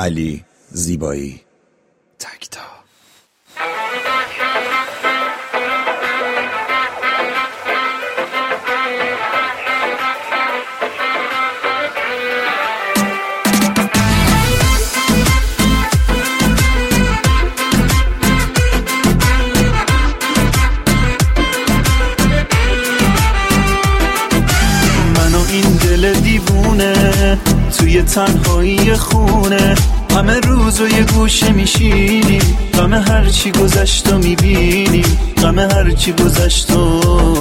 علی زیبایی. تکتا. دیوونه توی تنهایی خونه، همه روز و یه گوشه میشینیم، غم هرچی گذشت و میبینیم، غم هرچی گذشت و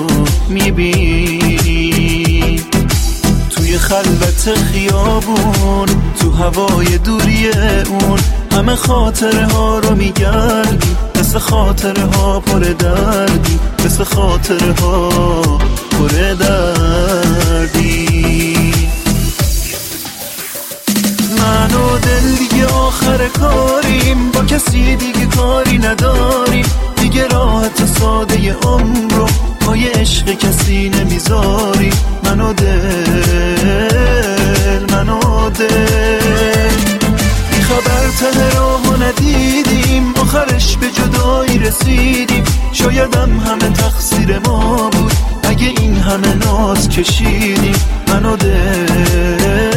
میبینیم. توی خلوت خیابون، تو هوای دوری اون، همه خاطره ها رو میگردیم، مثل خاطره ها پر دردی، مثل خاطره ها پر دردی. من و دل دیگه آخر کاریم، با کسی دیگه کاری نداریم، دیگه راحت ساده عمر رو پای عشق کسی نمیذاریم. من و دل بی خبر ته راهو ندیدیم، آخرش به جدایی رسیدیم، شایدم همه تقصیر ما بود اگه این همه ناز کشیدیم. من و دل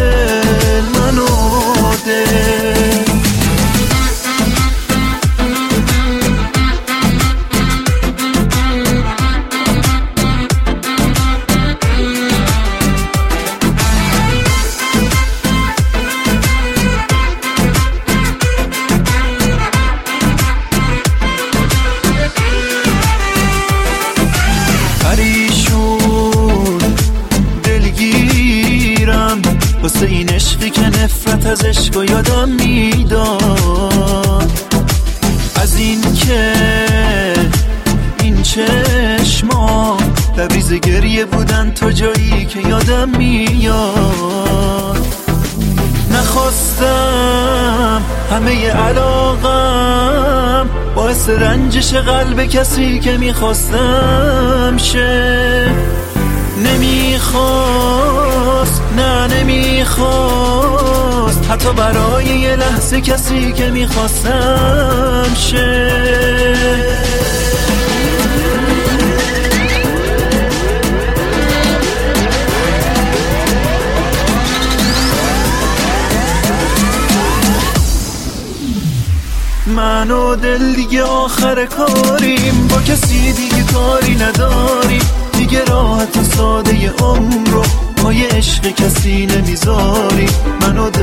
واسه این عشقی که نفرت از عشق و یادم میداد، از این که این چشما لبریز گریه بودن تا جایی که یادم میاد. نخواستم همه علاقم باعث رنجش قلب کسی که میخواستم شه، نمیخواست، نه نمیخواست، حتی برای یه لحظه کسی که میخواستم شه. من و دل دیگه آخر کاریم، با کسی دیگه کاری نداریم، دیگه راحت و ساده عمر رو پای عشق کسی نمیذاریم. من و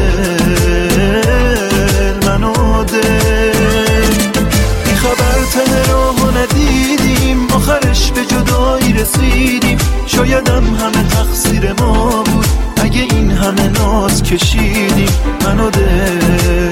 دل بی خبر ته راهو ندیدیم، آخرش به جدایی رسیدیم، شایدم همه تقصیر ما بود اگه این همه ناز کشیدیم. من و دل